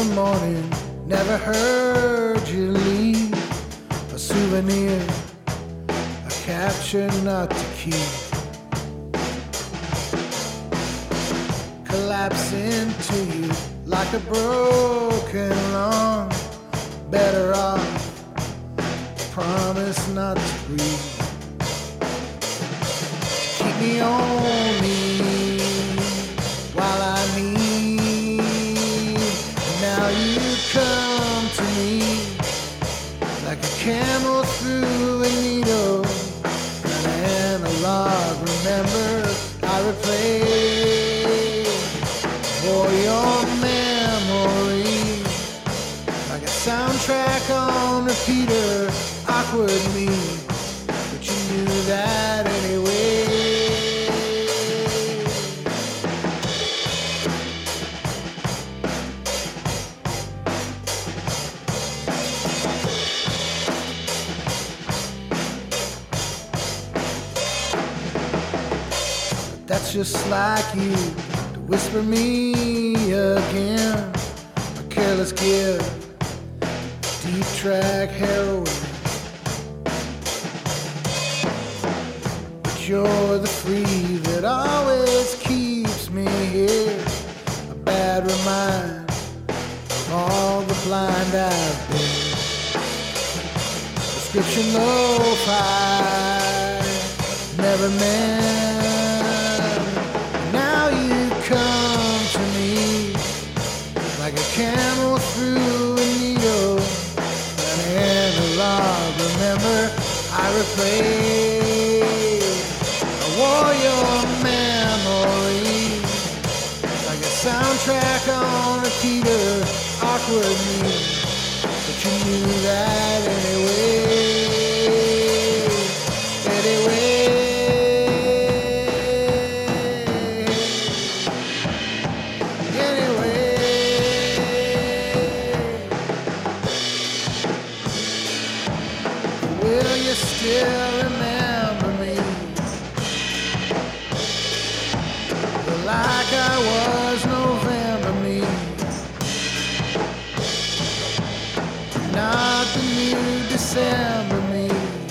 morning, never heard you leave. A souvenir, a capture not to keep. Collapse into you like a broken lung. Better off, promise not to breathe. Keep me on me while I need. Now you come to me like a camel through a needle, an analog. Remember, I replay for your memory like a soundtrack on repeater. Awkward me, but you knew that anyway. That's just like you to whisper me again. A careless gift, deep track heroin. But you're the free that always keeps me here. A bad reminder of all the blind I've been. Prescription lo-fi, never meant. Come to me like a camel through a needle, an analog. Remember, I replay. I wore your memory like a soundtrack on repeater. Awkward me, but you knew that anyway. Will you still remember me? Like I was November me, not the new December me.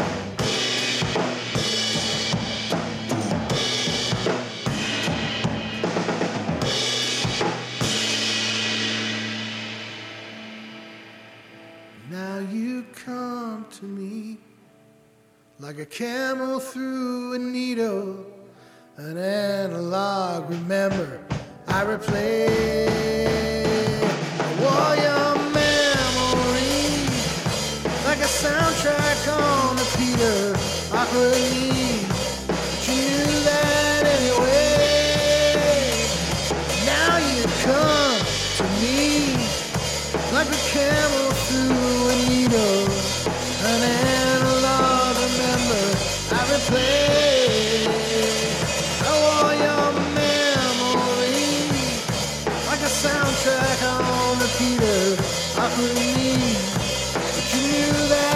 Now you come to me like a camel through a needle, an analog. Remember, I replay. I wore your memory like a soundtrack on repeater. Awkward me, but you knew that anyway. Now you come to me like a camel through a needle, an analog. Remember, I replay. I wore your memory like a soundtrack on repeater. Awkward me, but you knew that.